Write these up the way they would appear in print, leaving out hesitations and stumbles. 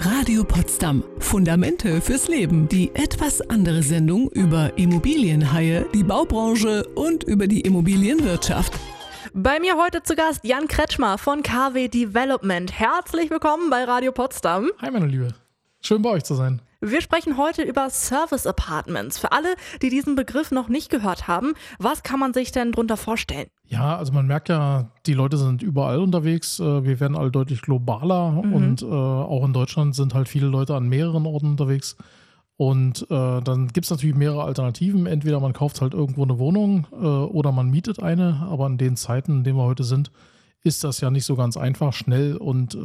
Radio Potsdam. Fundamente fürs Leben. Die etwas andere Sendung über Immobilienhaie, die Baubranche und über die Immobilienwirtschaft. Bei mir heute zu Gast Jan Kretschmer von KW Development. Herzlich willkommen bei Radio Potsdam. Hi meine Liebe, schön bei euch zu sein. Wir sprechen heute über Service Apartments. Für alle, die diesen Begriff noch nicht gehört haben, was kann man sich denn darunter vorstellen? Ja, also man merkt ja, die Leute sind überall unterwegs. Wir werden alle deutlich globaler und auch in Deutschland sind halt viele Leute an mehreren Orten unterwegs. Und dann gibt es natürlich mehrere Alternativen. Entweder man kauft halt irgendwo eine Wohnung oder man mietet eine. Aber in den Zeiten, in denen wir heute sind, ist das ja nicht so ganz einfach, schnell und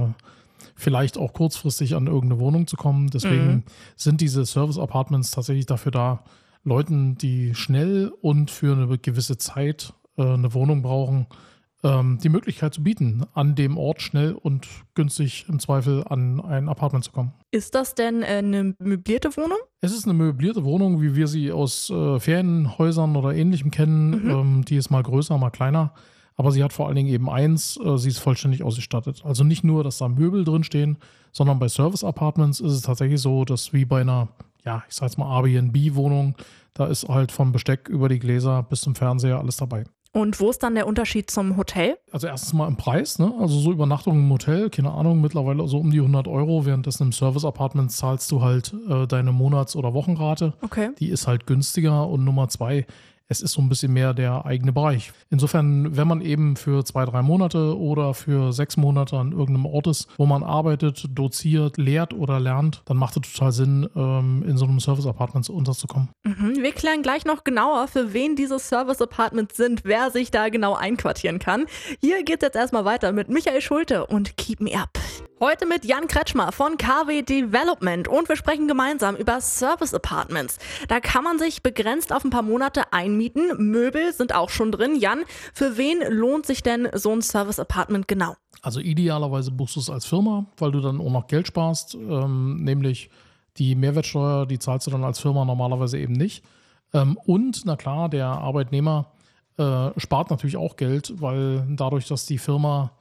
vielleicht auch kurzfristig an irgendeine Wohnung zu kommen. Deswegen sind diese Service-Apartments tatsächlich dafür da, Leuten, die schnell und für eine gewisse Zeit eine Wohnung brauchen, die Möglichkeit zu bieten, an dem Ort schnell und günstig im Zweifel an ein Apartment zu kommen. Ist das denn eine möblierte Wohnung? Es ist eine möblierte Wohnung, wie wir sie aus Ferienhäusern oder Ähnlichem kennen. Die ist mal größer, mal kleiner. Aber sie hat vor allen Dingen eben eins, sie ist vollständig ausgestattet. Also nicht nur, dass da Möbel drin stehen, sondern bei Service-Apartments ist es tatsächlich so, dass wie bei einer, ja, ich sag jetzt mal Airbnb-Wohnung, da ist halt vom Besteck über die Gläser bis zum Fernseher alles dabei. Und wo ist dann der Unterschied zum Hotel? Also erstens mal im Preis, ne? Also so Übernachtung im Hotel, keine Ahnung, mittlerweile so um die 100 €, währenddessen im Service-Apartment zahlst du halt deine Monats- oder Wochenrate. Okay. Die ist halt günstiger und Nummer 2, es ist so ein bisschen mehr der eigene Bereich. Insofern, wenn man eben für 2-3 Monate oder für 6 Monate an irgendeinem Ort ist, wo man arbeitet, doziert, lehrt oder lernt, dann macht es total Sinn, in so einem Service-Apartment unterzukommen. Wir klären gleich noch genauer, für wen diese Service-Apartments sind, wer sich da genau einquartieren kann. Hier geht's jetzt erstmal weiter mit Michael Schulte und Keep Me Up. Heute mit Jan Kretschmer von KW Development und wir sprechen gemeinsam über Service Apartments. Da kann man sich begrenzt auf ein paar Monate einmieten. Möbel sind auch schon drin. Jan, für wen lohnt sich denn so ein Service Apartment genau? Also idealerweise buchst du es als Firma, weil du dann auch noch Geld sparst, nämlich die Mehrwertsteuer, die zahlst du dann als Firma normalerweise eben nicht. Und na klar, der Arbeitnehmer spart natürlich auch Geld, weil dadurch, dass die Firma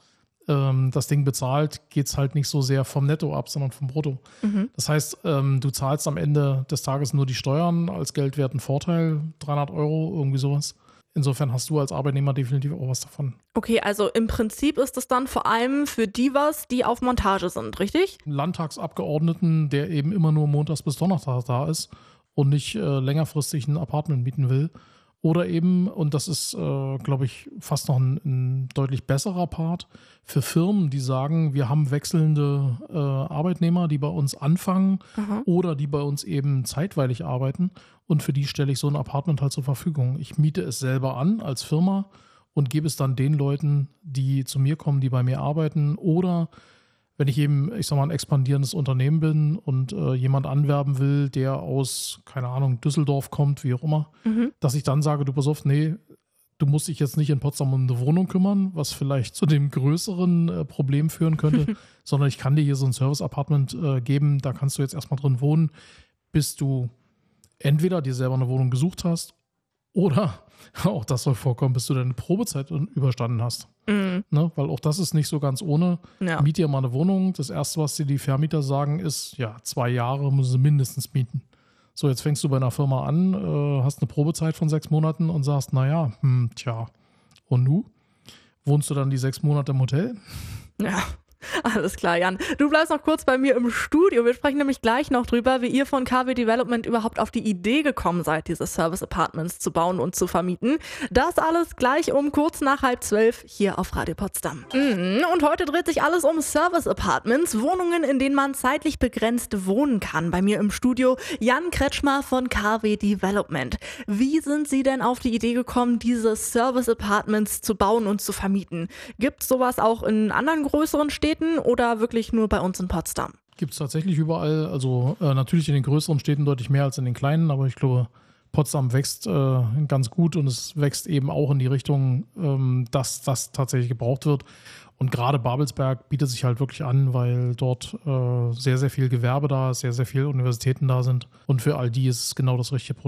das Ding bezahlt, geht es halt nicht so sehr vom Netto ab, sondern vom Brutto. Das heißt, du zahlst am Ende des Tages nur die Steuern als geldwerten Vorteil, 300 €, irgendwie sowas. Insofern hast du als Arbeitnehmer definitiv auch was davon. Okay, also im Prinzip ist es dann vor allem für die was, die auf Montage sind, richtig? Landtagsabgeordneten, der eben immer nur montags bis donnerstags da ist und nicht längerfristig ein Apartment mieten will. Oder eben, und das ist, glaube ich, fast noch ein deutlich besserer Part, für Firmen, die sagen, wir haben wechselnde Arbeitnehmer, die bei uns anfangen oder die bei uns eben zeitweilig arbeiten. Und für die stelle ich so ein Apartment halt zur Verfügung. Ich miete es selber an als Firma und gebe es dann den Leuten, die zu mir kommen, die bei mir arbeiten. Oder wenn ich eben, ich sag mal, ein expandierendes Unternehmen bin und jemand anwerben will, der aus, keine Ahnung, Düsseldorf kommt, wie auch immer, dass ich dann sage, du pass auf, nee, du musst dich jetzt nicht in Potsdam um eine Wohnung kümmern, was vielleicht zu dem größeren Problem führen könnte, sondern ich kann dir hier so ein Service-Apartment geben, da kannst du jetzt erstmal drin wohnen, bis du entweder dir selber eine Wohnung gesucht hast oder, auch das soll vorkommen, bis du deine Probezeit überstanden hast. Ne? Weil auch das ist nicht so ganz ohne. Ja. Miet dir mal eine Wohnung. Das Erste, was dir die Vermieter sagen, ist, ja, 2 Jahre müssen sie mindestens mieten. So, jetzt fängst du bei einer Firma an, hast eine Probezeit von 6 Monaten und sagst, naja, tja, und nu? Wohnst du dann die 6 Monate im Hotel? Ja. Alles klar, Jan. Du bleibst noch kurz bei mir im Studio. Wir sprechen nämlich gleich noch drüber, wie ihr von KW Development überhaupt auf die Idee gekommen seid, diese Service Apartments zu bauen und zu vermieten. Das alles gleich um kurz nach 11:30 hier auf Radio Potsdam. Und heute dreht sich alles um Service Apartments, Wohnungen, in denen man zeitlich begrenzt wohnen kann. Bei mir im Studio Jan Kretschmer von KW Development. Wie sind Sie denn auf die Idee gekommen, diese Service Apartments zu bauen und zu vermieten? Gibt es sowas auch in anderen größeren Städten oder wirklich nur bei uns in Potsdam? Gibt es tatsächlich überall, also natürlich in den größeren Städten deutlich mehr als in den kleinen, aber ich glaube, Potsdam wächst ganz gut und es wächst eben auch in die Richtung, dass das tatsächlich gebraucht wird. Und gerade Babelsberg bietet sich halt wirklich an, weil dort sehr, sehr viel Gewerbe da ist, sehr, sehr viele Universitäten da sind. Und für all die ist es genau das richtige Produkt.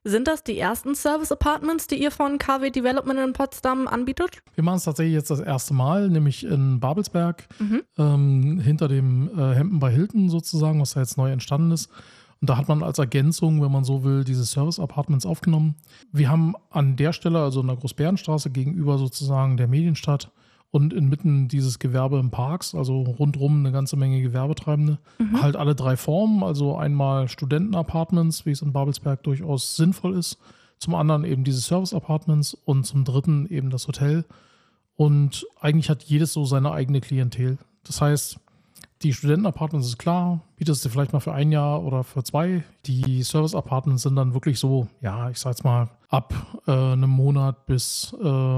Sind das die ersten Service-Apartments, die ihr von KW Development in Potsdam anbietet? Wir machen es tatsächlich jetzt das erste Mal, nämlich in Babelsberg, hinter dem Hampton by Hilton sozusagen, was da jetzt neu entstanden ist. Und da hat man als Ergänzung, wenn man so will, diese Service-Apartments aufgenommen. Wir haben an der Stelle, also in der Großbärenstraße gegenüber sozusagen der Medienstadt und inmitten dieses Gewerbe im Parks, also rundrum eine ganze Menge Gewerbetreibende, halt alle 3 Formen. Also einmal Studenten-Apartments, wie es in Babelsberg durchaus sinnvoll ist. Zum anderen eben diese Service-Apartments und zum dritten eben das Hotel. Und eigentlich hat jedes so seine eigene Klientel. Das heißt, die Studenten-Apartments ist klar, bietest du vielleicht mal für 1 Jahr oder für 2. Die Service-Apartments sind dann wirklich so, ja, ich sag jetzt mal, ab einem Monat bis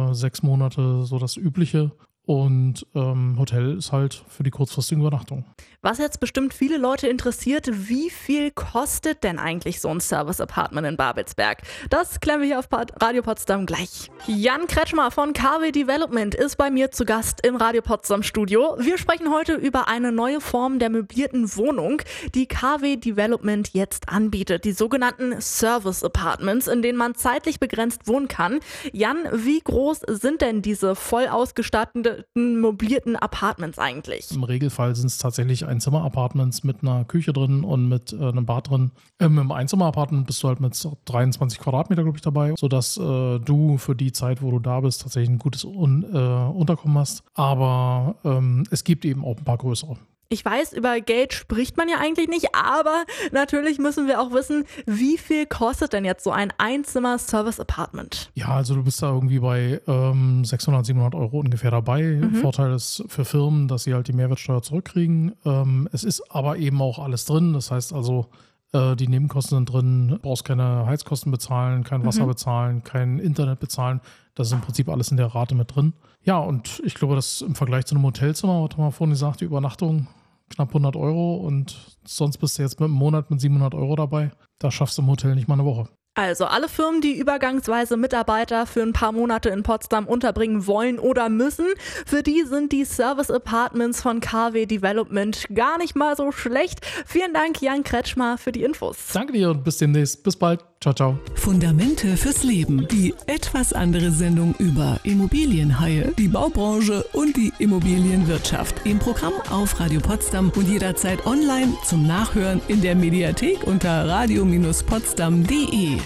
6 Monate so das Übliche. Und Hotel ist halt für die kurzfristige Übernachtung. Was jetzt bestimmt viele Leute interessiert, wie viel kostet denn eigentlich so ein Service-Apartment in Babelsberg? Das klären wir hier auf Radio Potsdam gleich. Jan Kretschmer von KW Development ist bei mir zu Gast im Radio Potsdam Studio. Wir sprechen heute über eine neue Form der möblierten Wohnung, die KW Development jetzt anbietet. Die sogenannten Service-Apartments, in denen man zeitlich begrenzt wohnen kann. Jan, wie groß sind denn diese voll ausgestatteten möblierten Apartments eigentlich? Im Regelfall sind es tatsächlich Einzimmer-Apartments mit einer Küche drin und mit einem Bad drin. Im Einzimmer-Apartment bist du halt mit 23 Quadratmeter, glaube ich, dabei, sodass du für die Zeit, wo du da bist, tatsächlich ein gutes Unterkommen hast. Aber es gibt eben auch ein paar größere. Ich weiß, über Geld spricht man ja eigentlich nicht, aber natürlich müssen wir auch wissen, wie viel kostet denn jetzt so ein Einzimmer-Service-Apartment? Ja, also du bist da irgendwie bei 600, 700 Euro ungefähr dabei. Vorteil ist für Firmen, dass sie halt die Mehrwertsteuer zurückkriegen. Es ist aber eben auch alles drin. Das heißt also, die Nebenkosten sind drin. Du brauchst keine Heizkosten bezahlen, kein Wasser bezahlen, kein Internet bezahlen. Das ist im Prinzip alles in der Rate mit drin. Ja, und ich glaube, dass im Vergleich zu einem Hotelzimmer, was man vorhin gesagt, die Übernachtung knapp 100 Euro und sonst bist du jetzt mit einem Monat mit 700 Euro dabei. Da schaffst du im Hotel nicht mal eine Woche. Also alle Firmen, die übergangsweise Mitarbeiter für ein paar Monate in Potsdam unterbringen wollen oder müssen, für die sind die Service-Apartments von KW Development gar nicht mal so schlecht. Vielen Dank, Jan Kretschmer, für die Infos. Danke dir und bis demnächst. Bis bald. Ciao, ciao. Fundamente fürs Leben. Die etwas andere Sendung über Immobilienhaie, die Baubranche und die Immobilienwirtschaft. Im Programm auf Radio Potsdam und jederzeit online zum Nachhören in der Mediathek unter radio-potsdam.de.